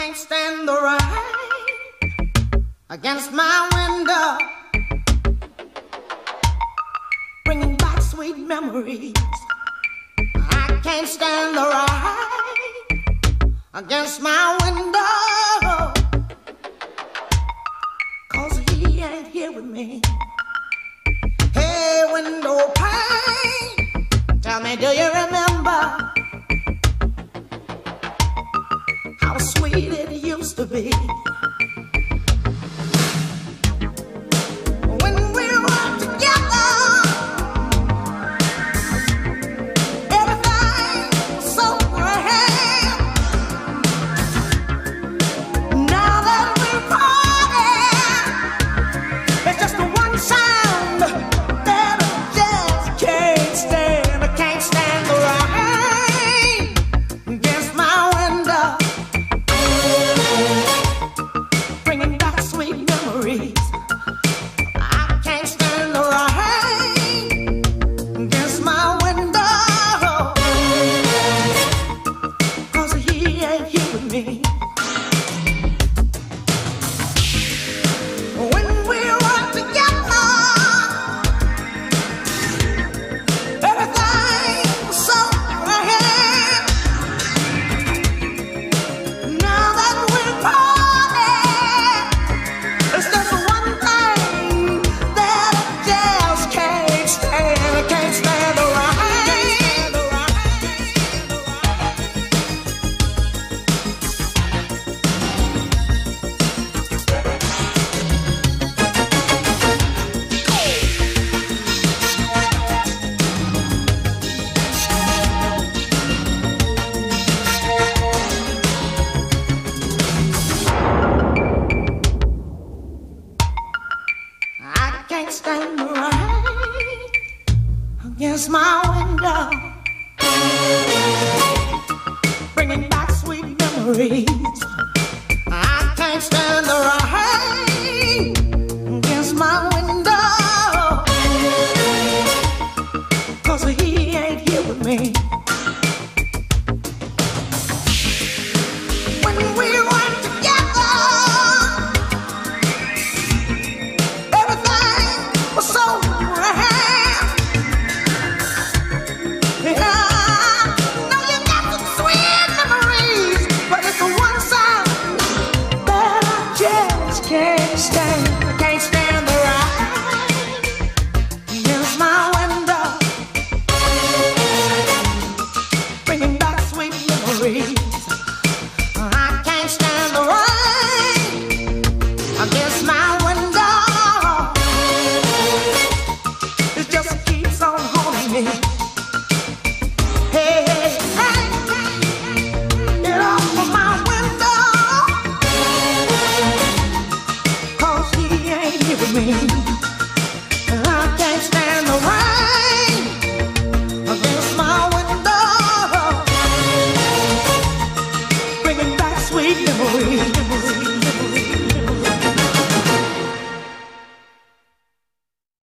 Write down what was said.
can't stand the rain against my window, bringing back sweet memories. I can't stand the rain against my window, 'cause he ain't here with me. Hey, window pane, tell me, do you remember how sweet it used to be? When we were together, everything was so grand. Now that we're parted, it's just the one sound that I just can't stand. I can't stand the rain against my window, bringing back sweet memories. I can't stand the rain against my window, 'cause he ain't here with me. When we were together, everything was so grand. Now that we're parted, it's just the one thing that I just can't stand. I can't stand the rain. I can't stand the rain against my window, bringing back sweet memories. I can't stand the rain against my window, 'cause he